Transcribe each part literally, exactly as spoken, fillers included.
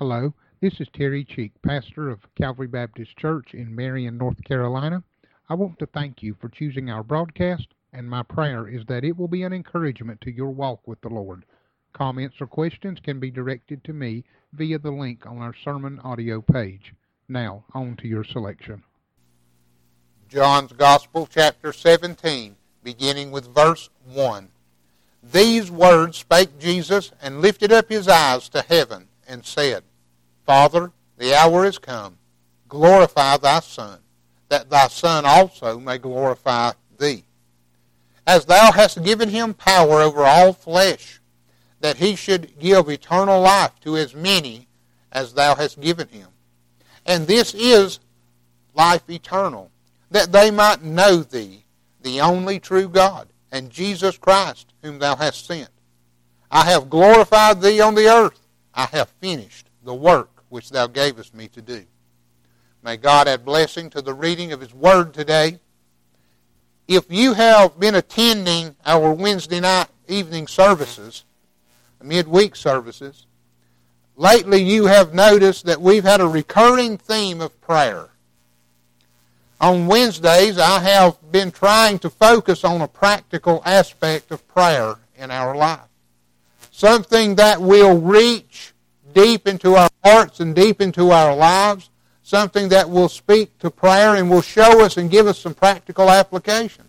Hello, this is Terry Cheek, pastor of Calvary Baptist Church in Marion, North Carolina. I want to thank you for choosing our broadcast, and my prayer is that it will be an encouragement to your walk with the Lord. Comments or questions can be directed to me via the link on our sermon audio page. Now, on to your selection. John's Gospel, chapter seventeen, beginning with verse one. These words spake Jesus, and lifted up his eyes to heaven, and said, Father, the hour is come. Glorify thy Son, that thy Son also may glorify thee. As thou hast given him power over all flesh, that he should give eternal life to as many as thou hast given him. And this is life eternal, that they might know thee, the only true God, and Jesus Christ, whom thou hast sent. I have glorified thee on the earth. I have finished the work which thou gavest me to do. May God add blessing to the reading of his word today. If you have been attending our Wednesday night evening services, midweek services, lately you have noticed that we've had a recurring theme of prayer. On Wednesdays, I have been trying to focus on a practical aspect of prayer in our life. Something that will reach deep into our hearts and deep into our lives. Something that will speak to prayer and will show us and give us some practical application.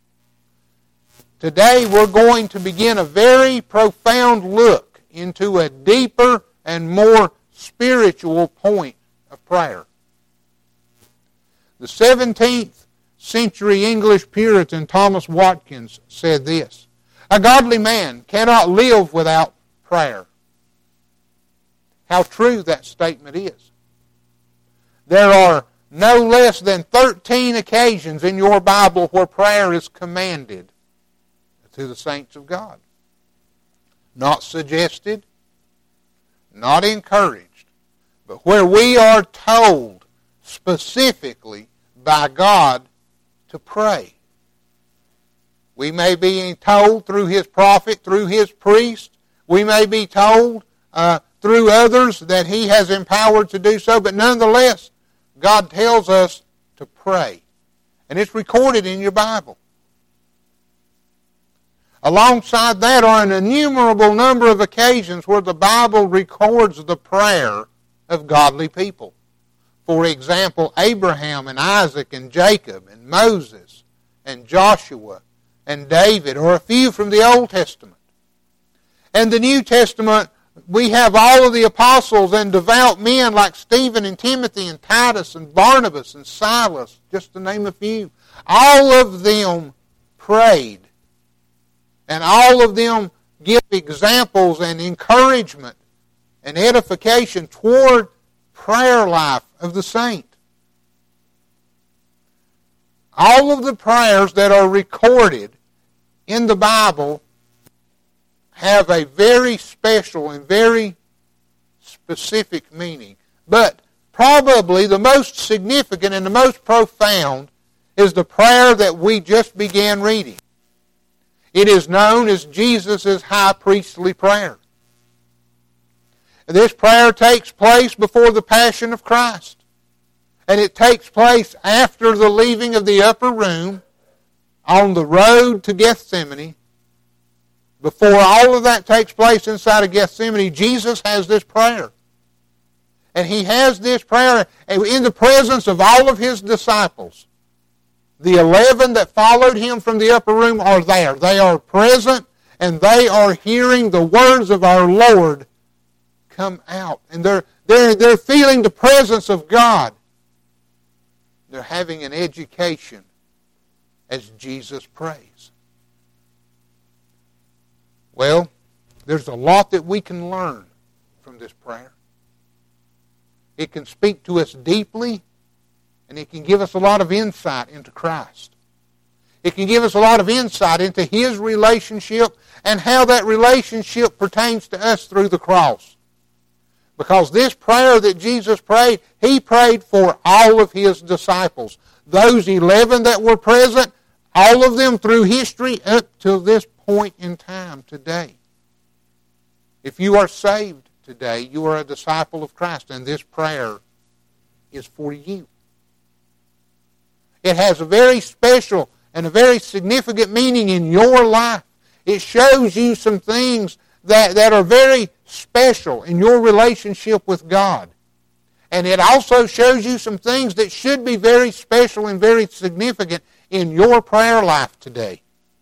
Today we're going to begin a very profound look into a deeper and more spiritual point of prayer. The seventeenth century English Puritan Thomas Watkins said this, A godly man cannot live without prayer. How true that statement is. There are no less than thirteen occasions in your Bible where prayer is commanded to the saints of God. Not suggested, not encouraged, but where we are told specifically by God to pray. We may be told through his prophet, through his priest. We may be told uh, through others that he has empowered to do so, but nonetheless, God tells us to pray. And it's recorded in your Bible. Alongside that are an innumerable number of occasions where the Bible records the prayer of godly people. For example, Abraham and Isaac and Jacob and Moses and Joshua and David, or a few from the Old Testament. And the New Testament, we have all of the apostles and devout men like Stephen and Timothy and Titus and Barnabas and Silas, just to name a few. All of them prayed. And all of them give examples and encouragement and edification toward prayer life of the saint. All of the prayers that are recorded in the Bible have a very special and very specific meaning. But probably the most significant and the most profound is the prayer that we just began reading. It is known as Jesus' high priestly prayer. This prayer takes place before the Passion of Christ. And it takes place after the leaving of the upper room on the road to Gethsemane. Before all of that takes place inside of Gethsemane, Jesus has this prayer. And he has this prayer in the presence of all of his disciples. The eleven that followed him from the upper room are there. They are present and they are hearing the words of our Lord come out. And they're, they're, they're feeling the presence of God. They're having an education as Jesus prays. Well, there's a lot that we can learn from this prayer. It can speak to us deeply, and it can give us a lot of insight into Christ. It can give us a lot of insight into his relationship and how that relationship pertains to us through the cross. Because this prayer that Jesus prayed, he prayed for all of his disciples. Those eleven that were present, all of them through history up to this point in time today. If you are saved, today, you are a disciple of Christ, and this prayer is for you. It has a very special and a very significant meaning in your life. It shows you some things that, that are very special in your relationship with God. And it also shows you some things that should be very special and very significant in your prayer life today.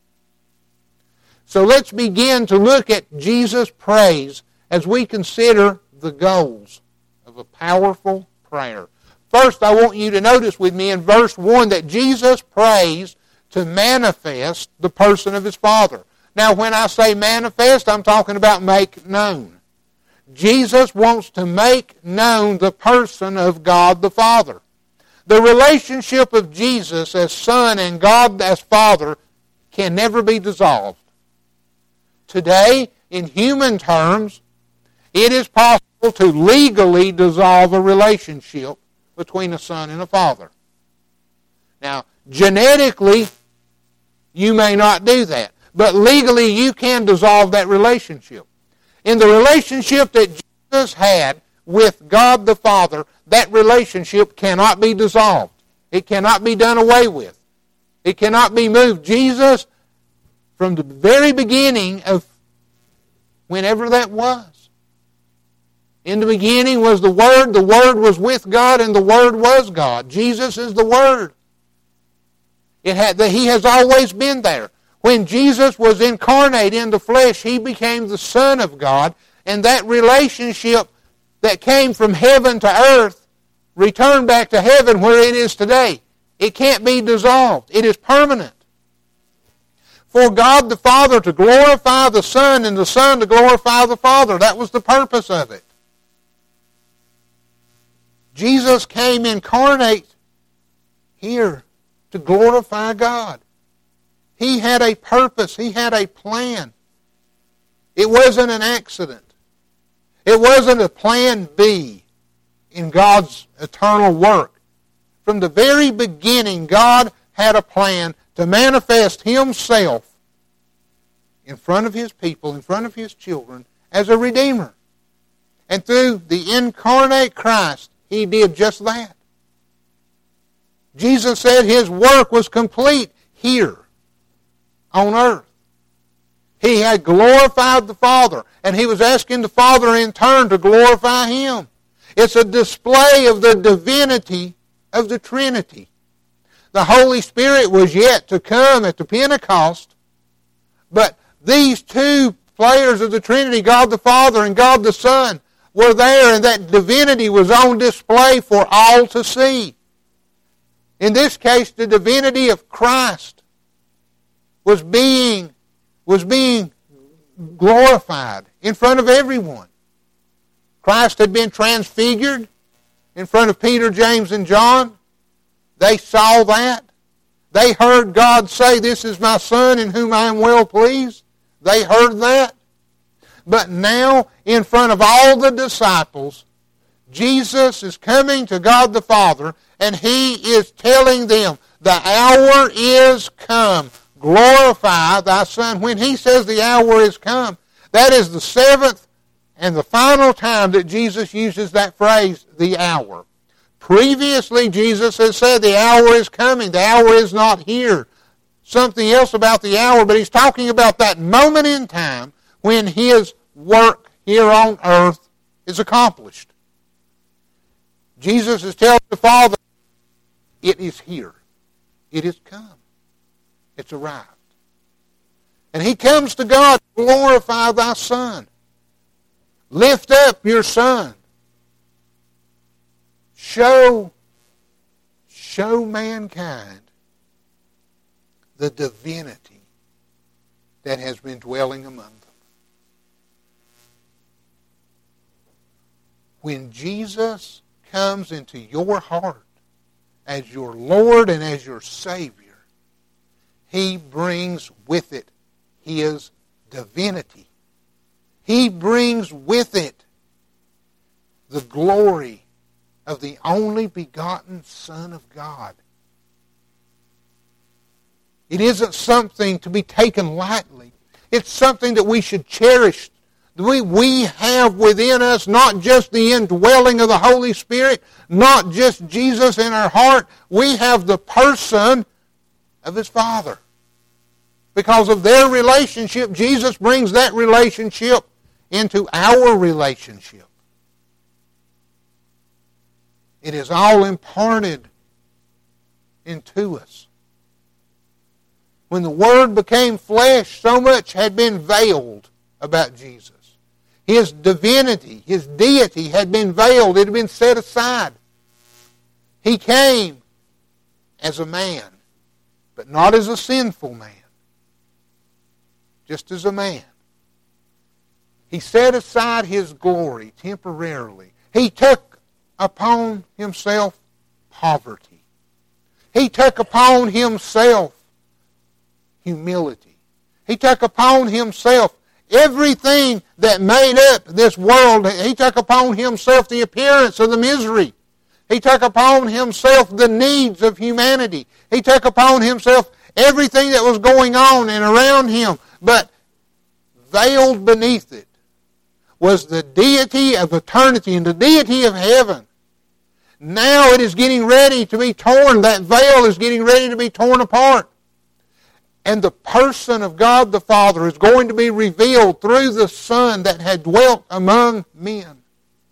So let's begin to look at Jesus' praise as we consider the goals of a powerful prayer. First, I want you to notice with me in verse one that Jesus prays to manifest the person of his Father. Now, when I say manifest, I'm talking about make known. Jesus wants to make known the person of God the Father. The relationship of Jesus as Son and God as Father can never be dissolved. Today, in human terms, it is possible to legally dissolve a relationship between a son and a father. Now, genetically, you may not do that, but legally you can dissolve that relationship. In the relationship that Jesus had with God the Father, that relationship cannot be dissolved. It cannot be done away with. It cannot be moved. Jesus, from the very beginning of whenever that was, in the beginning was the Word, the Word was with God, and the Word was God. Jesus is the Word. It had, He has always been there. When Jesus was incarnate in the flesh, He became the Son of God, and that relationship that came from heaven to earth returned back to heaven where it is today. It can't be dissolved. It is permanent. For God the Father to glorify the Son and the Son to glorify the Father. That was the purpose of it. Jesus came incarnate here to glorify God. He had a purpose. He had a plan. It wasn't an accident. It wasn't a plan B in God's eternal work. From the very beginning, God had a plan to manifest Himself in front of His people, in front of His children, as a Redeemer. And through the incarnate Christ, He did just that. Jesus said His work was complete here on earth. He had glorified the Father, and He was asking the Father in turn to glorify Him. It's a display of the divinity of the Trinity. The Holy Spirit was yet to come at the Pentecost, but these two players of the Trinity, God the Father and God the Son, were there, and that divinity was on display for all to see. In this case, the divinity of Christ was being, was being glorified in front of everyone. Christ had been transfigured in front of Peter, James, and John. They saw that. They heard God say, "This is my Son in whom I am well pleased." They heard that. But now, in front of all the disciples, Jesus is coming to God the Father, and He is telling them, the hour is come. Glorify thy Son. When He says the hour is come, that is the seventh and the final time that Jesus uses that phrase, the hour. Previously, Jesus has said the hour is coming. The hour is not here. Something else about the hour, but He's talking about that moment in time when His work here on earth is accomplished. Jesus is telling the Father, it is here. It is come. It's arrived. And He comes to God, glorify thy Son. Lift up your Son. Show, show mankind the divinity that has been dwelling among them. When Jesus comes into your heart as your Lord and as your Savior, He brings with it His divinity. He brings with it the glory of the only begotten Son of God. It isn't something to be taken lightly. It's something that we should cherish We, we have within us not just the indwelling of the Holy Spirit, not just Jesus in our heart. We have the person of His Father. Because of their relationship, Jesus brings that relationship into our relationship. It is all imparted into us. When the Word became flesh, so much had been veiled about Jesus. His divinity, His deity had been veiled. It had been set aside. He came as a man, but not as a sinful man. Just as a man. He set aside His glory temporarily. He took upon Himself poverty. He took upon Himself humility. He took upon Himself everything that made up this world. He took upon Himself the appearance of the misery. He took upon Himself the needs of humanity. He took upon Himself everything that was going on and around Him. But veiled beneath it was the deity of eternity and the deity of heaven. Now it is getting ready to be torn. That veil is getting ready to be torn apart. And the person of God the Father is going to be revealed through the Son that had dwelt among men.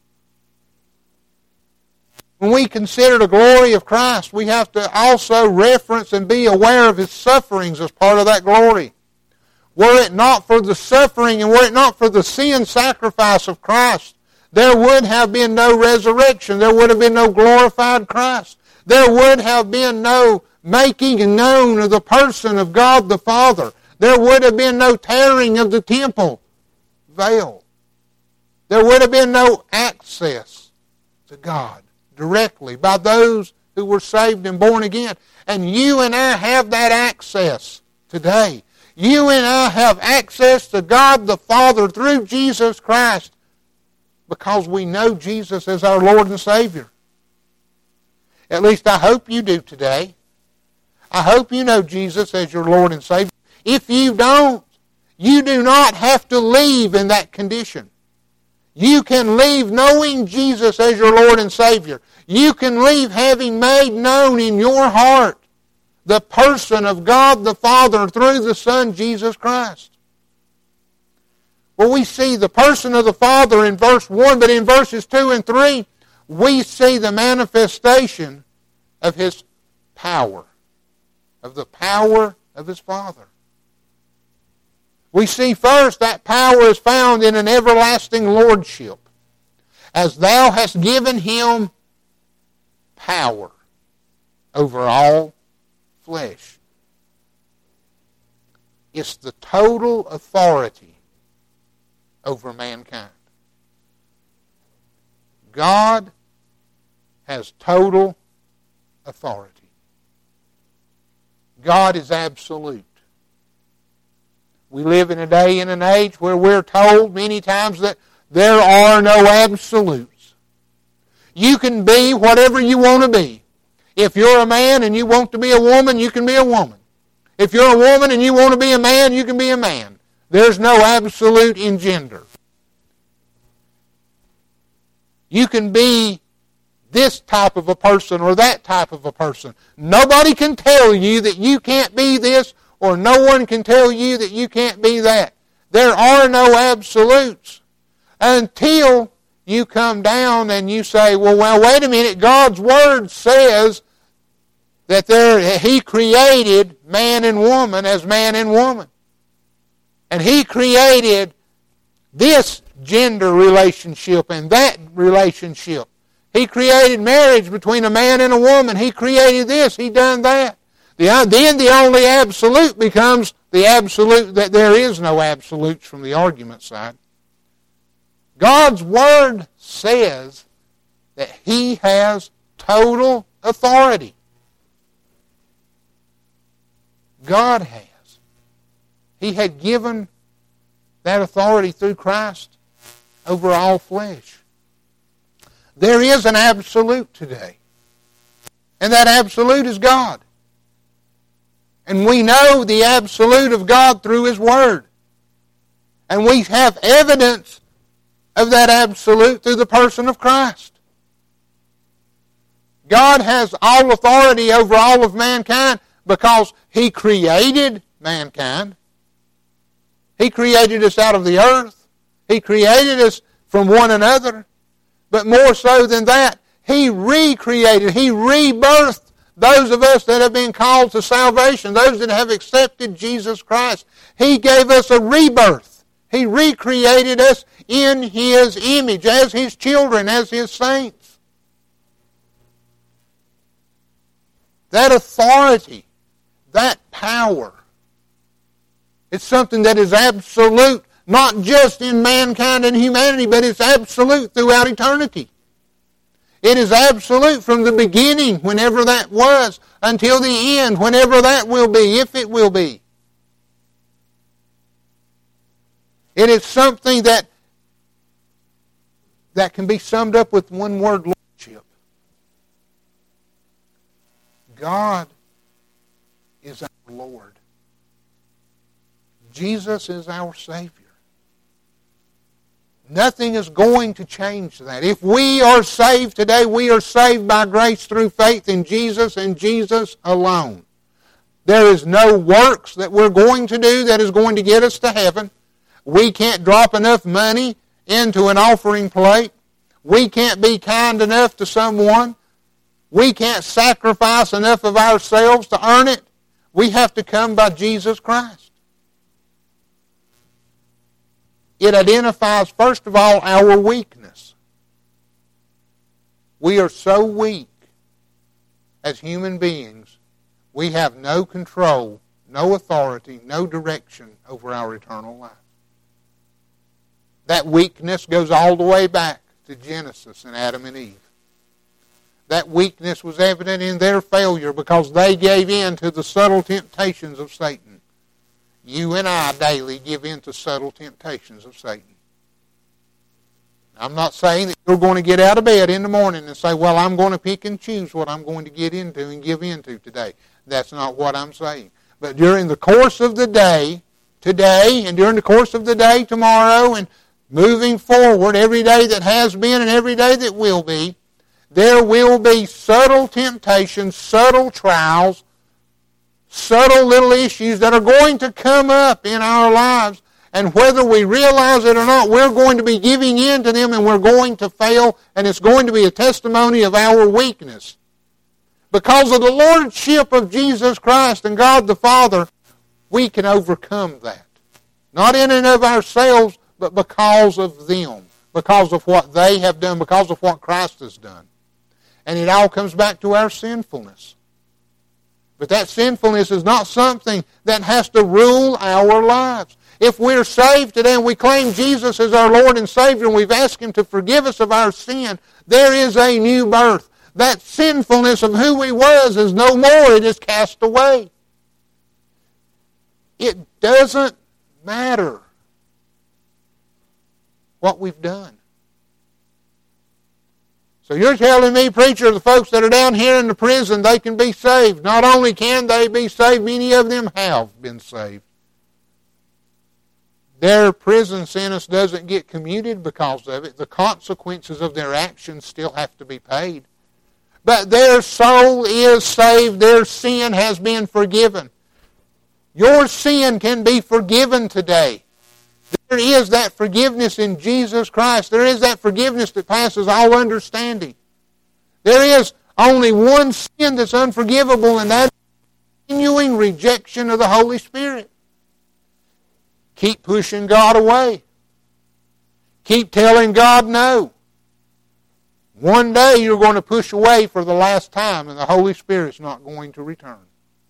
When we consider the glory of Christ, we have to also reference and be aware of His sufferings as part of that glory. Were it not for the suffering and were it not for the sin sacrifice of Christ, there would have been no resurrection. There would have been no glorified Christ. There would have been no making known of the person of God the Father. There would have been no tearing of the temple veil. There would have been no access to God directly by those who were saved and born again. And you and I have that access today. You and I have access to God the Father through Jesus Christ because we know Jesus as our Lord and Savior. At least I hope you do today. I hope you know Jesus as your Lord and Savior. If you don't, you do not have to leave in that condition. You can leave knowing Jesus as your Lord and Savior. You can leave having made known in your heart the person of God the Father through the Son Jesus Christ. Well, we see the person of the Father in verse one, but in verses two and three, we see the manifestation of His power, of the power of His Father. We see first that power is found in an everlasting lordship, as Thou hast given Him power over all flesh. It's the total authority over mankind. God has total authority. God is absolute. We live in a day and an age where we're told many times that there are no absolutes. You can be whatever you want to be. If you're a man and you want to be a woman, you can be a woman. If you're a woman and you want to be a man, you can be a man. There's no absolute in gender. You can be this type of a person or that type of a person. Nobody can tell you that you can't be this, or no one can tell you that you can't be that. There are no absolutes until you come down and you say, well, well, wait a minute, God's Word says that there He created man and woman as man and woman. And He created this gender relationship and that relationship. He created marriage between a man and a woman. He created this. He done that. The, then the only absolute becomes the absolute that there is no absolutes from the argument side. God's Word says that He has total authority. God has. He had given that authority through Christ over all flesh. There is an absolute today. And that absolute is God. And we know the absolute of God through His Word. And we have evidence of that absolute through the person of Christ. God has all authority over all of mankind because He created mankind. He created us out of the earth. He created us from one another. But more so than that, He recreated, He rebirthed those of us that have been called to salvation, those that have accepted Jesus Christ. He gave us a rebirth. He recreated us in His image, as His children, as His saints. That authority, that power, it's something that is absolute, not just in mankind and humanity, but it's absolute throughout eternity. It is absolute from the beginning, whenever that was, until the end, whenever that will be, if it will be. It is something that, that can be summed up with one word, lordship. God is our Lord. Jesus is our Savior. Nothing is going to change that. If we are saved today, we are saved by grace through faith in Jesus and Jesus alone. There is no works that we're going to do that is going to get us to heaven. We can't drop enough money into an offering plate. We can't be kind enough to someone. We can't sacrifice enough of ourselves to earn it. We have to come by Jesus Christ. It identifies, first of all, our weakness. We are so weak as human beings, we have no control, no authority, no direction over our eternal life. That weakness goes all the way back to Genesis and Adam and Eve. That weakness was evident in their failure because they gave in to the subtle temptations of Satan. You and I daily give in to subtle temptations of Satan. I'm not saying that you're going to get out of bed in the morning and say, well, I'm going to pick and choose what I'm going to get into and give into today. That's not what I'm saying. But during the course of the day, today, and during the course of the day tomorrow, and moving forward, every day that has been and every day that will be, there will be subtle temptations, subtle trials, subtle little issues that are going to come up in our lives. And whether we realize it or not, we're going to be giving in to them and we're going to fail. And it's going to be a testimony of our weakness. Because of the Lordship of Jesus Christ and God the Father, we can overcome that. Not in and of ourselves, but because of them. Because of what they have done. Because of what Christ has done. And it all comes back to our sinfulness. But that sinfulness is not something that has to rule our lives. If we're saved today and we claim Jesus as our Lord and Savior and we've asked Him to forgive us of our sin, there is a new birth. That sinfulness of who we was is no more. It is cast away. It doesn't matter what we've done. So you're telling me, preacher, the folks that are down here in the prison, they can be saved. Not only can they be saved, many of them have been saved. Their prison sentence doesn't get commuted because of it. The consequences of their actions still have to be paid. But their soul is saved. Their sin has been forgiven. Your sin can be forgiven today. There is that forgiveness in Jesus Christ. There is that forgiveness that passes all understanding. There is only one sin that's unforgivable, and that is continuing rejection of the Holy Spirit. Keep pushing God away. Keep telling God no. One day you're going to push away for the last time, and the Holy Spirit's not going to return.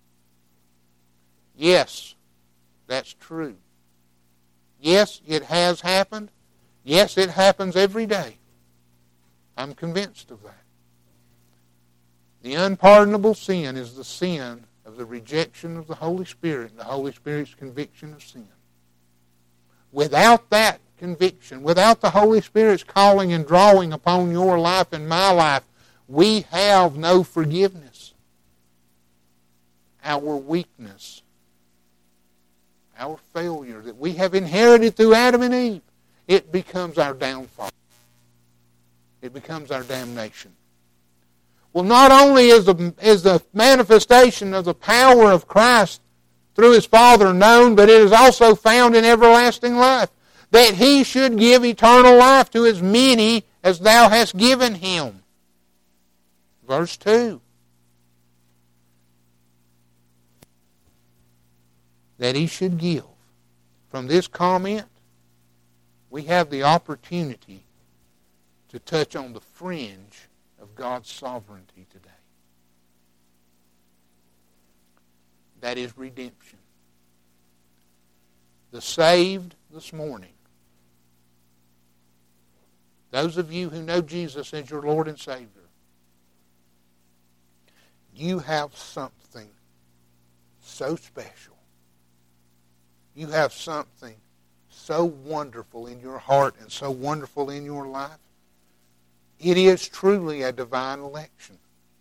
Yes, that's true. Yes, it has happened. Yes, it happens every day. I'm convinced of that. The unpardonable sin is the sin of the rejection of the Holy Spirit and the Holy Spirit's conviction of sin. Without that conviction, without the Holy Spirit's calling and drawing upon your life and my life, we have no forgiveness. Our weakness, our failure that we have inherited through Adam and Eve, it becomes our downfall. It becomes our damnation. Well, not only is the, is the manifestation of the power of Christ through His Father known, but it is also found in everlasting life, that He should give eternal life to as many as Thou hast given Him. Verse two. That He should give. From this comment, we have the opportunity to touch on the fringe of God's sovereignty today. That is redemption. The saved this morning, those of you who know Jesus as your Lord and Savior, you have something so special. You have something so wonderful in your heart and so wonderful in your life. It is truly a divine election.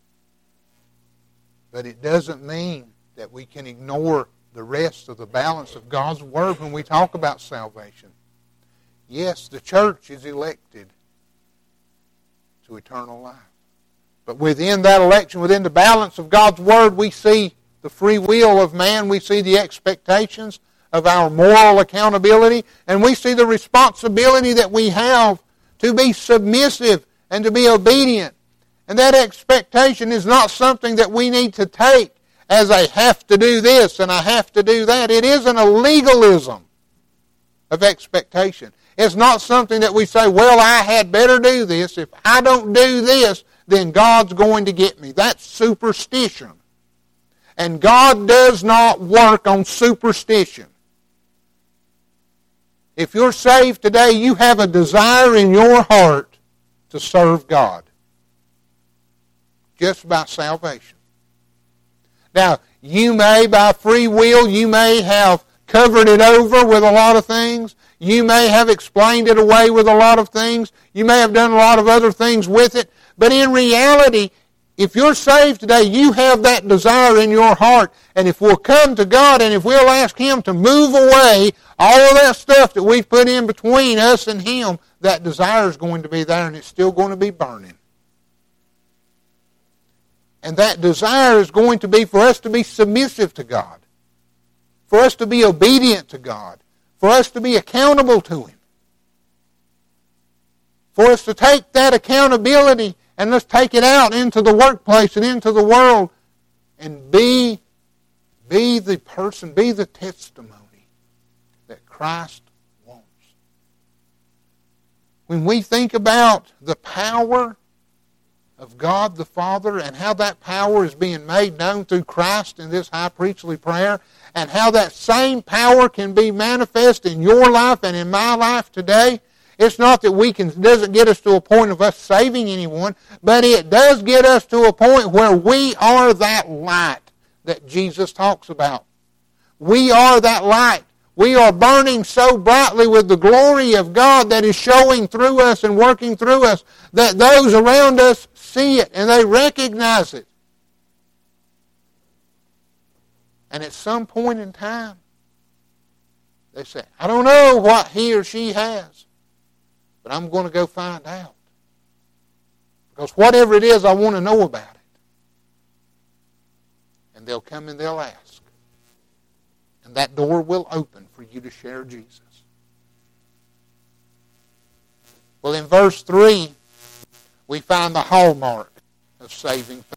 But it doesn't mean that we can ignore the rest of the balance of God's Word when we talk about salvation. Yes, the church is elected to eternal life. But within that election, within the balance of God's Word, we see the free will of man. We see the expectations of our moral accountability. And we see the responsibility that we have to be submissive and to be obedient. And that expectation is not something that we need to take as I have to do this and I have to do that. It isn't a legalism of expectation. It's not something that we say, well, I had better do this. If I don't do this, then God's going to get me. That's superstition. And God does not work on superstition. If you're saved today, you have a desire in your heart to serve God. Just by salvation. Now, you may, by free will, you may have covered it over with a lot of things. You may have explained it away with a lot of things. You may have done a lot of other things with it. But in reality, if you're saved today, you have that desire in your heart. And if we'll come to God and if we'll ask Him to move away all of that stuff that we've put in between us and Him, that desire is going to be there and it's still going to be burning. And that desire is going to be for us to be submissive to God, for us to be obedient to God, for us to be accountable to Him, for us to take that accountability and let's take it out into the workplace and into the world and be, be the person, be the testimony that Christ wants. When we think about the power of God the Father and how that power is being made known through Christ in this high priestly prayer and how that same power can be manifest in your life and in my life today, it's not that we can, it doesn't get us to a point of us saving anyone, but it does get us to a point where we are that light that Jesus talks about. We are that light. We are burning so brightly with the glory of God that is showing through us and working through us that those around us see it and they recognize it. And at some point in time, they say, I don't know what he or she has, but I'm going to go find out. Because whatever it is, I want to know about it. And they'll come and they'll ask. And that door will open for you to share Jesus. Well, in verse three, we find the hallmark of saving faith.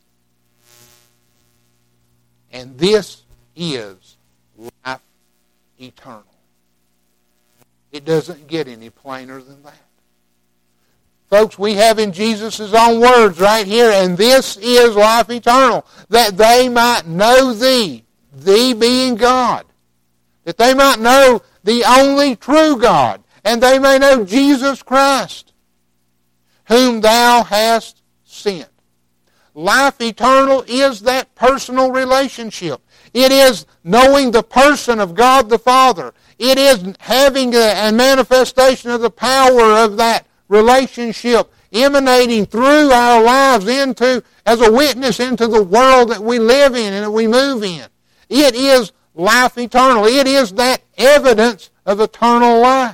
And this is life eternal. It doesn't get any plainer than that. Folks, we have in Jesus' own words right here, and this is life eternal, that they might know Thee, Thee being God, that they might know the only true God, and they may know Jesus Christ, whom Thou hast sent. Life eternal is that personal relationship. It is knowing the person of God the Father. It is having a manifestation of the power of that relationship emanating through our lives into, as a witness into the world that we live in and that we move in. It is life eternal. It is that evidence of eternal life.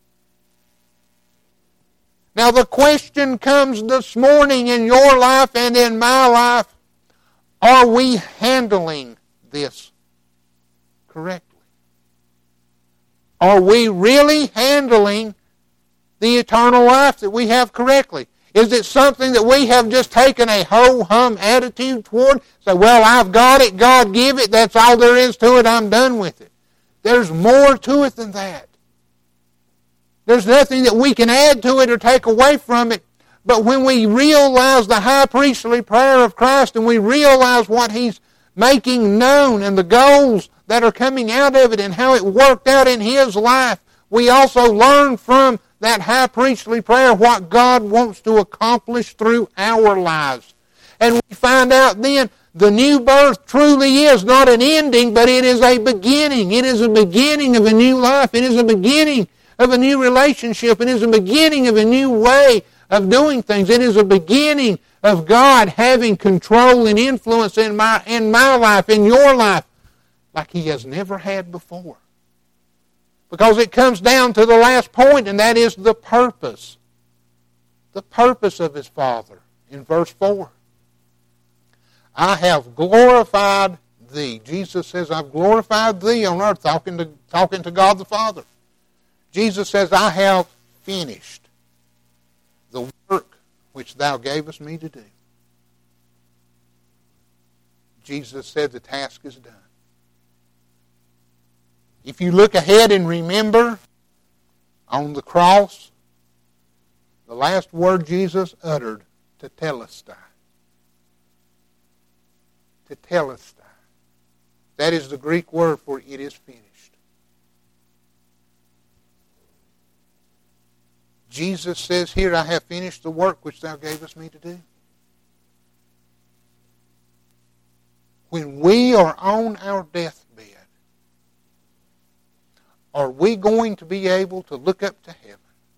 Now the question comes this morning in your life and in my life, are we handling this correctly? Are we really handling the eternal life that we have correctly? Is it something that we have just taken a ho-hum attitude toward? Say, well, I've got it, God give it, that's all there is to it, I'm done with it. There's more to it than that. There's nothing that we can add to it or take away from it. But when we realize the high priestly prayer of Christ and we realize what He's making known and the goals that are coming out of it and how it worked out in His life, we also learn from that high priestly prayer what God wants to accomplish through our lives. And we find out then the new birth truly is not an ending, but it is a beginning. It is a beginning of a new life. It is a beginning of a new relationship. It is a beginning of a new way of doing things. It is a beginning of God having control and influence in my, in my life, in your life, like He has never had before. Because it comes down to the last point, and that is the purpose. The purpose of His Father in verse four. I have glorified Thee. Jesus says, I've glorified Thee on earth, talking to, talking to God the Father. Jesus says, I have finished the work which Thou gavest me to do. Jesus said the task is done. If you look ahead and remember, on the cross, the last word Jesus uttered, tetelestai. Tetelestai. That is the Greek word for it is finished. Jesus says here, I have finished the work which Thou gavest me to do. When we are on our deathbed, are we going to be able to look up to heaven?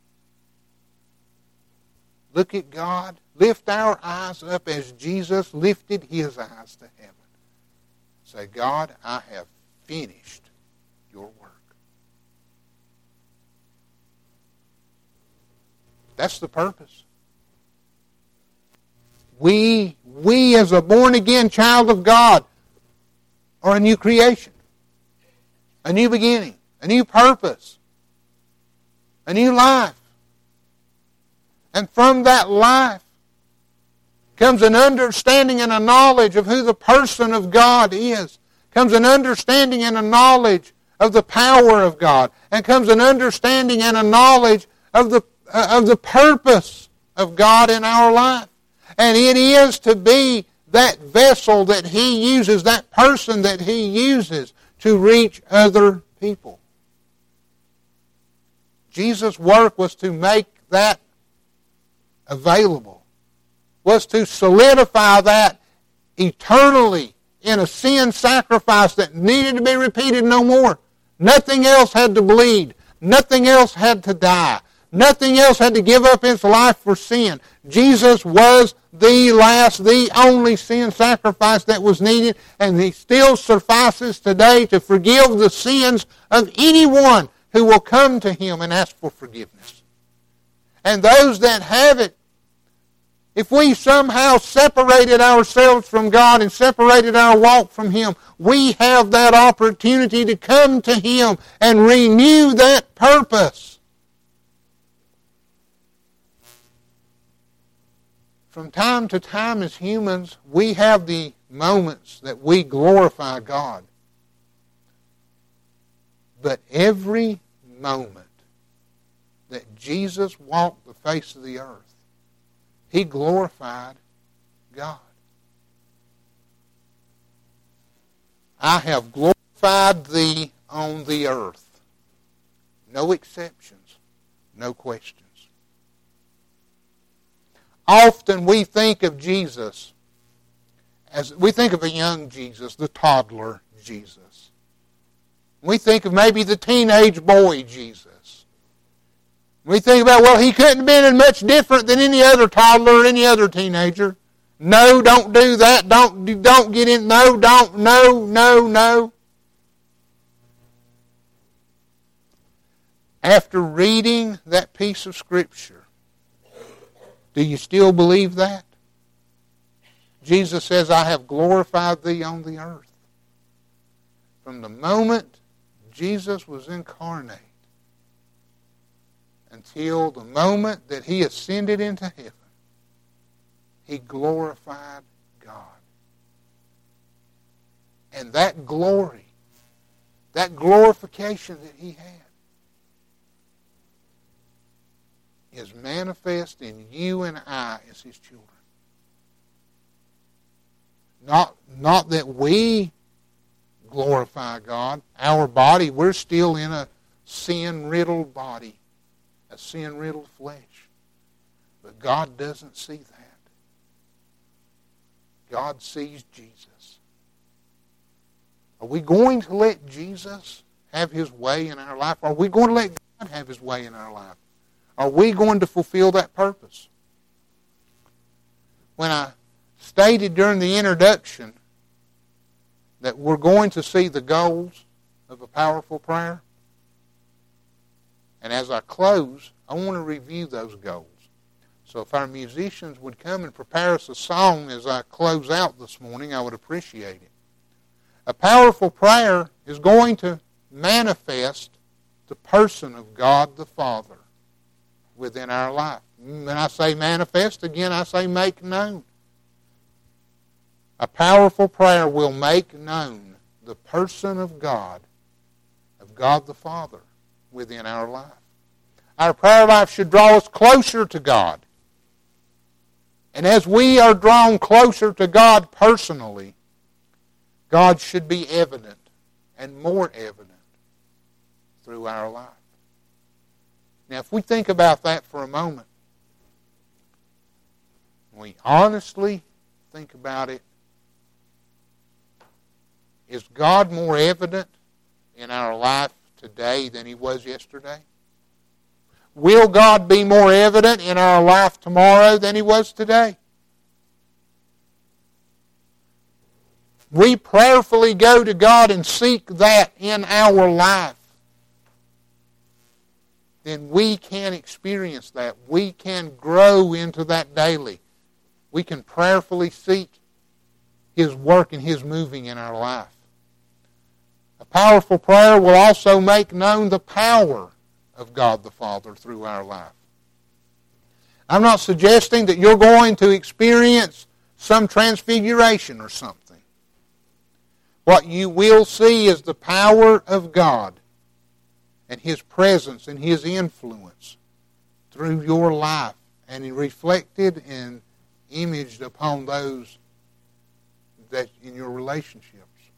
Look at God, lift our eyes up as Jesus lifted His eyes to heaven. Say, God, I have finished your work. That's the purpose. We, we as a born-again child of God are a new creation, a new beginning, a new purpose, a new life. And from that life comes an understanding and a knowledge of who the person of God is. Comes an understanding and a knowledge of the power of God. And comes an understanding and a knowledge of the uh, of the purpose of God in our life. And it is to be that vessel that He uses, that person that He uses to reach other people. Jesus' work was to make that available, was to solidify that eternally in a sin sacrifice that needed to be repeated no more. Nothing else had to bleed. Nothing else had to die. Nothing else had to give up its life for sin. Jesus was the last, the only sin sacrifice that was needed, and He still suffices today to forgive the sins of anyone who will come to Him and ask for forgiveness. And those that have it, if we somehow separated ourselves from God and separated our walk from Him, we have that opportunity to come to Him and renew that purpose. From time to time as humans, we have the moments that we glorify God. But every moment that Jesus walked the face of the earth, He glorified God. I have glorified Thee on the earth. No exceptions, no questions. Often we think of Jesus as, we think of a young Jesus, the toddler Jesus. We think of maybe the teenage boy Jesus. We think about, well, He couldn't have been much different than any other toddler or any other teenager. No, don't do that. Don't, don't get in. No, don't. No, no, no. After reading that piece of Scripture, do you still believe that? Jesus says, I have glorified thee on the earth. From the moment Jesus was incarnate until the moment that he ascended into heaven, he glorified God. And that glory, that glorification that he had, is manifest in you and I as his children. Not, not that we glorify God. Our body, we're still in a sin-riddled body, a sin-riddled flesh. But God doesn't see that. God sees Jesus. Are we going to let Jesus have his way in our life? Are we going to let God have his way in our life? Are we going to fulfill that purpose? When I stated during the introduction that we're going to see the goals of a powerful prayer, and as I close, I want to review those goals. So if our musicians would come and prepare us a song as I close out this morning, I would appreciate it. A powerful prayer is going to manifest the person of God the Father within our life. When I say manifest, again, I say make known. A powerful prayer will make known the person of God, of God the Father, within our life. Our prayer life should draw us closer to God. And as we are drawn closer to God personally, God should be evident and more evident through our life. Now, if we think about that for a moment, we honestly think about it, is God more evident in our life today than he was yesterday? Will God be more evident in our life tomorrow than he was today? We prayerfully go to God and seek that in our life. Then we can experience that. We can grow into that daily. We can prayerfully seek his work and his moving in our life. A powerful prayer will also make known the power of God the Father through our life. I'm not suggesting that you're going to experience some transfiguration or something. What you will see is the power of God and his presence and his influence through your life, and reflected and imaged upon those that in your relationships.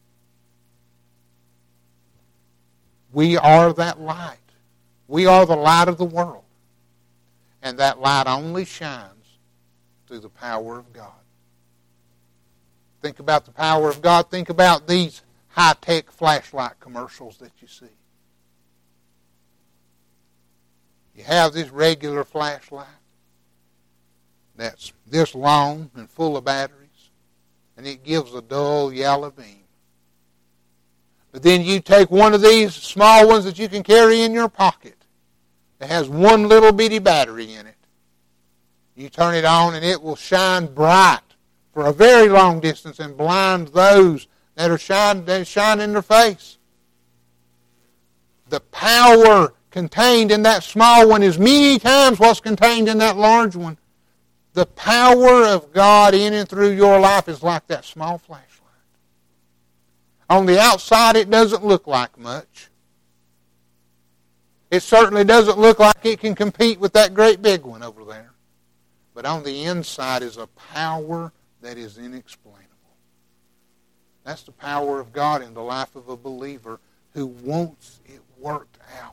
We are that light. We are the light of the world. And that light only shines through the power of God. Think about the power of God. Think about these high-tech flashlight commercials that you see. You have this regular flashlight that's this long and full of batteries, and it gives a dull yellow beam. But then you take one of these small ones that you can carry in your pocket that has one little bitty battery in it. You turn it on and it will shine bright for a very long distance and blind those that are shine, that shine in their face. The power contained in that small one is many times what's contained in that large one. The power of God in and through your life is like that small flashlight. On the outside, it doesn't look like much. It certainly doesn't look like it can compete with that great big one over there. But on the inside is a power that is inexplainable. That's the power of God in the life of a believer who wants it worked out.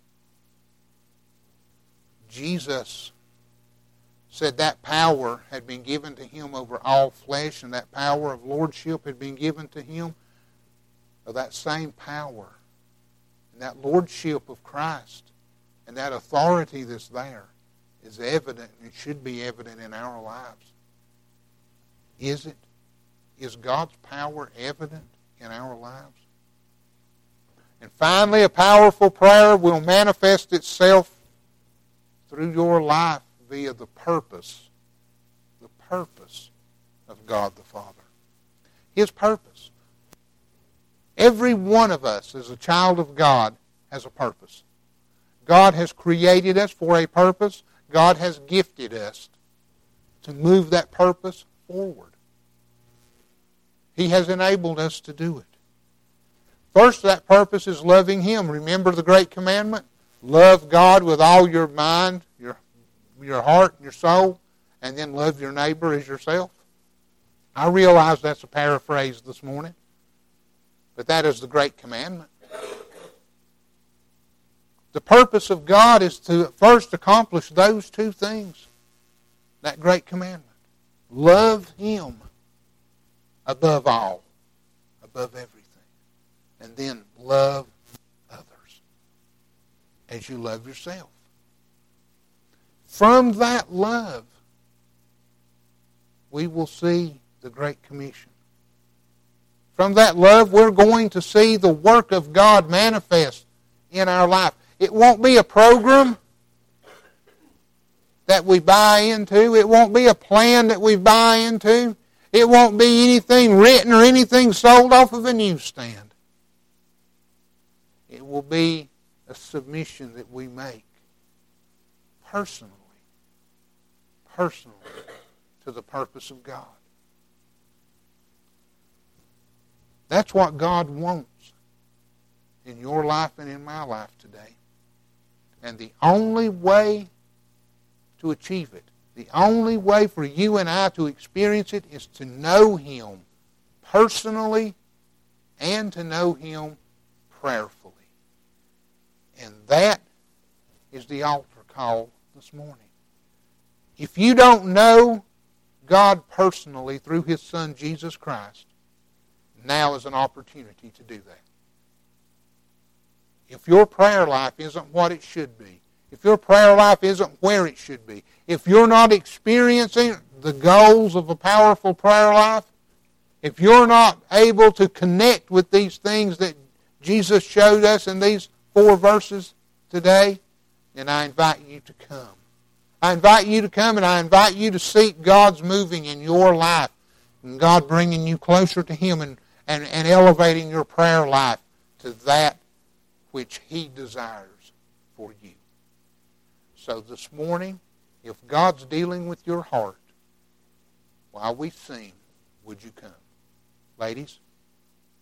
Jesus said that power had been given to him over all flesh, and that power of lordship had been given to him. Of that same power and that lordship of Christ and that authority that's there is evident and should be evident in our lives. Is it? Is God's power evident in our lives? And finally, a powerful prayer will manifest itself through your life via the purpose, the purpose of God the Father. His purpose. Every one of us as a child of God has a purpose. God has created us for a purpose. God has gifted us to move that purpose forward. He has enabled us to do it. First, that purpose is loving Him. Remember the great commandment? Love God with all your mind, your, your heart, and your soul, and then love your neighbor as yourself. I realize that's a paraphrase this morning, but that is the great commandment. The purpose of God is to first accomplish those two things, that great commandment. Love Him above all, above everything. And then love others as you love yourself. From that love, we will see the Great Commission. From that love, we're going to see the work of God manifest in our life. It won't be a program that we buy into. It won't be a plan that we buy into. It won't be anything written or anything sold off of a newsstand. It will be a submission that we make personally, personally to the purpose of God. That's what God wants in your life and in my life today. And the only way to achieve it, the only way for you and I to experience it is to know Him personally and to know Him prayerfully. And that is the altar call this morning. If you don't know God personally through His Son, Jesus Christ, now is an opportunity to do that. If your prayer life isn't what it should be, if your prayer life isn't where it should be, if you're not experiencing the goals of a powerful prayer life, if you're not able to connect with these things that Jesus showed us in these four verses today, then I invite you to come. I invite you to come and I invite you to seek God's moving in your life and God bringing you closer to Him and, and, and elevating your prayer life to that which He desires for you. So this morning, if God's dealing with your heart while we sing, would you come? Ladies?